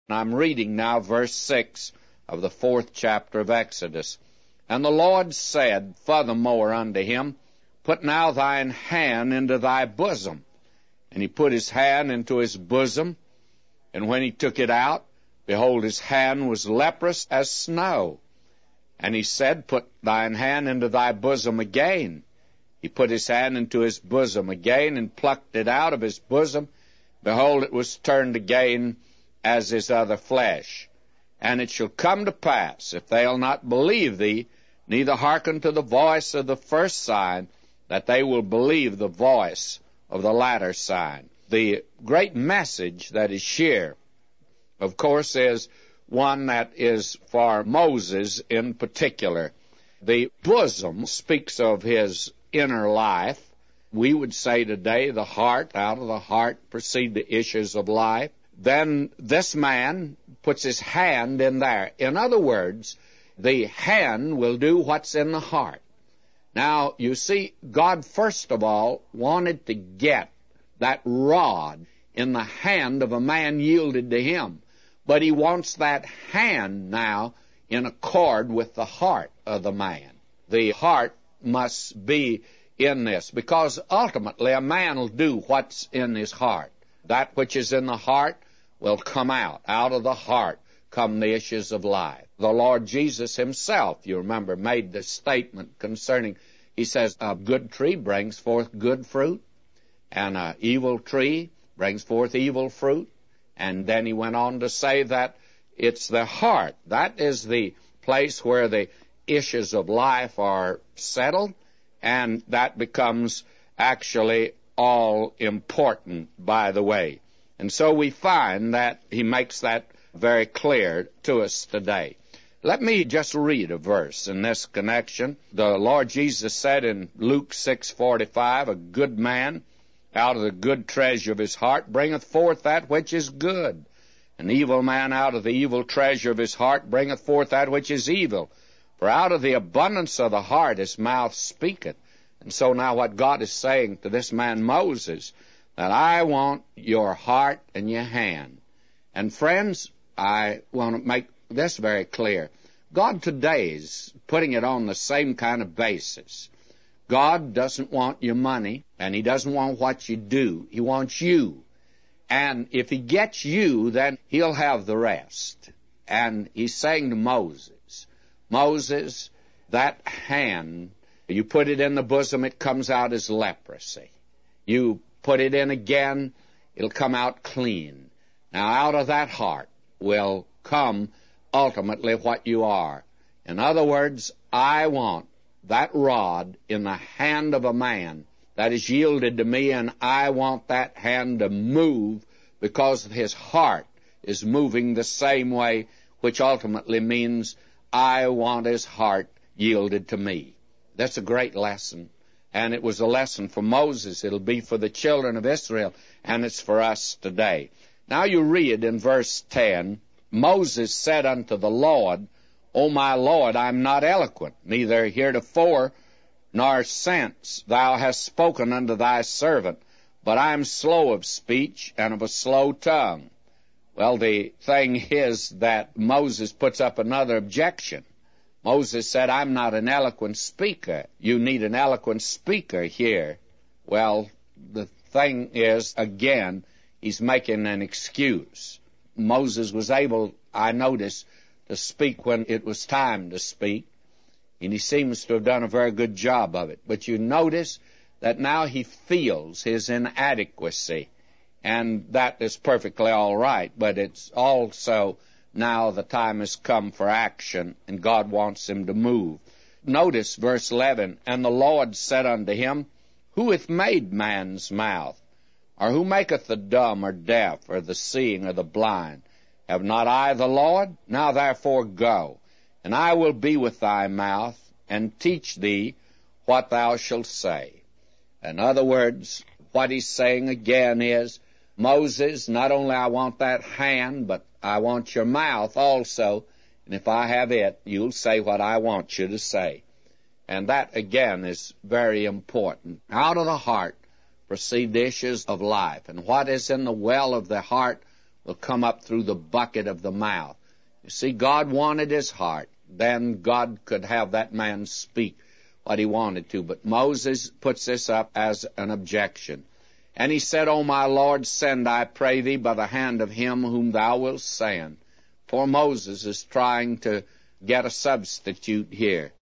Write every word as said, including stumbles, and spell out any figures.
And I'm reading now verse six of the fourth chapter of Exodus. And the Lord said furthermore unto him, Put now thine hand into thy bosom. And he put his hand into his bosom, and when he took it out, behold, his hand was leprous as snow. And he said, Put thine hand into thy bosom again. He put his hand into his bosom again, and plucked it out of his bosom. Behold, it was turned again as his other flesh. And it shall come to pass, if they'll not believe thee, neither hearken to the voice of the first sign, that they will believe the voice of the latter sign. The great message that is here, of course, is one that is for Moses in particular. The bosom speaks of his inner life. We would say today the heart. Out of the heart proceed the issues of life. Then this man puts his hand in there. In other words, the hand will do what's in the heart. Now, you see, God first of all wanted to get that rod in the hand of a man yielded to him. But he wants that hand now in accord with the heart of the man. The heart must be in this, because ultimately a man will do what's in his heart. That which is in the heart will come out. Out of the heart come the issues of life. The Lord Jesus himself, you remember, made the statement concerning, he says, a good tree brings forth good fruit, and an evil tree brings forth evil fruit. And then he went on to say that it's the heart. That is the place where the issues of life are settled, and that becomes actually all important, by the way. And so we find that he makes that very clear to us today. Let me just read a verse in this connection. The Lord Jesus said in Luke six forty-five, A good man out of the good treasure of his heart bringeth forth that which is good. An evil man out of the evil treasure of his heart bringeth forth that which is evil. For out of the abundance of the heart his mouth speaketh. And so now what God is saying to this man Moses, that I want your heart and your hand. And friends, I want to make this very clear. God today is putting it on the same kind of basis. God doesn't want your money, and he doesn't want what you do. He wants you. And if he gets you, then he'll have the rest. And he's saying to Moses, Moses, that hand, you put it in the bosom, it comes out as leprosy. You put it in again, it'll come out clean. Now, out of that heart will come ultimately what you are. In other words, I want that rod in the hand of a man that is yielded to me, and I want that hand to move because his heart is moving the same way, which ultimately means I want his heart yielded to me. That's a great lesson, and it was a lesson for Moses. It'll be for the children of Israel, and it's for us today. Now you read in verse ten, Moses said unto the Lord, O my Lord, I am not eloquent, neither heretofore nor since thou hast spoken unto thy servant, but I am slow of speech and of a slow tongue. Well, the thing is that Moses puts up another objection. Moses said, I'm not an eloquent speaker. You need an eloquent speaker here. Well, the thing is, again, he's making an excuse. Moses was able, I notice, to speak when it was time to speak, and he seems to have done a very good job of it. But you notice that now he feels his inadequacy, and that is perfectly all right, but it's also now the time has come for action, and God wants him to move. Notice verse eleven, And the Lord said unto him, Who hath made man's mouth? Or who maketh the dumb or deaf, or the seeing or the blind? Have not I the Lord? Now therefore go, and I will be with thy mouth, and teach thee what thou shalt say. In other words, what he's saying again is, Moses, not only I want that hand, but I want your mouth also, and if I have it, you'll say what I want you to say. And that, again, is very important. Out of the heart proceed the issues of life, and what is in the well of the heart will come up through the bucket of the mouth. You see, God wanted his heart. Then God could have that man speak what he wanted to. But Moses puts this up as an objection. And he said, O my Lord, send, I pray thee, by the hand of him whom thou wilt send. For Moses is trying to get a substitute here.